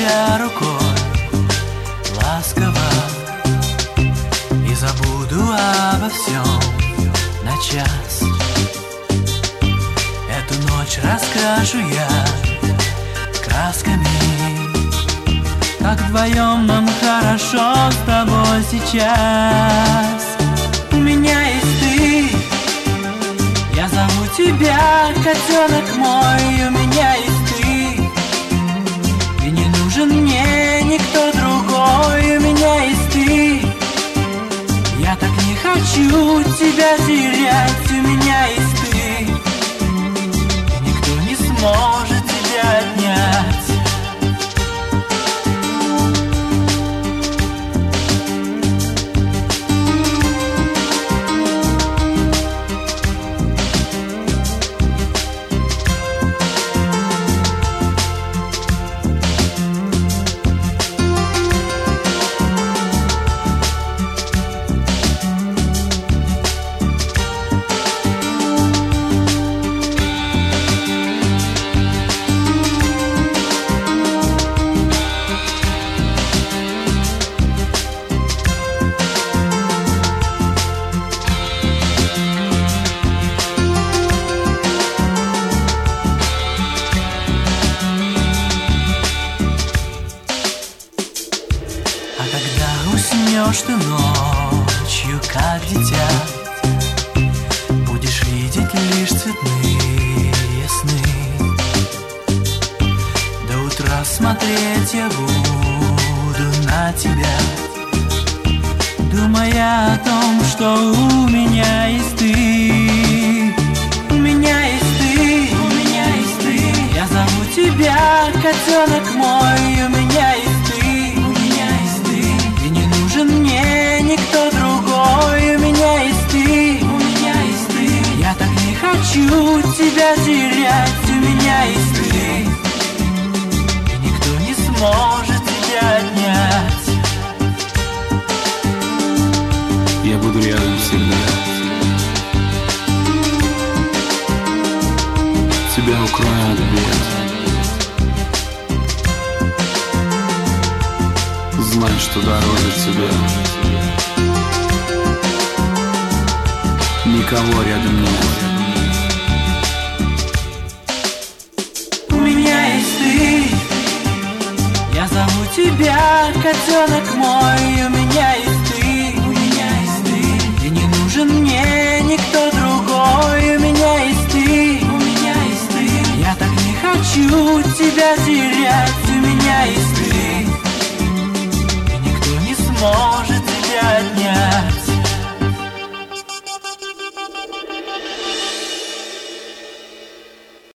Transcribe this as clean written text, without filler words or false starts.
тебя рукой ласково и забуду обо всем на час. Эту ночь раскрашу я красками, как вдвоем нам хорошо с тобой сейчас. У меня есть ты, я зову тебя, котенок мой. У меня есть ты, и не нужен мне никто другой. У меня есть ты, я так не хочу тебя терять. У меня есть ты, и никто не сможет тебя отнять. Уснешь ты ночью, как дитя, будешь видеть лишь цветные сны. До утра смотреть я буду на тебя, думая о том, что у меня есть ты. У меня есть ты, у меня есть ты, я зову тебя, котенок мой. У меня есть мне никто другой. У меня есть ты, у меня есть ты, я так не хочу тебя терять. У меня есть ты, и никто не сможет тебя отнять. Я буду рядом всегда, тебя укрою от бед. Знай, что дороже тебя никого рядом нет. У меня есть ты, я зову тебя, котенок мой.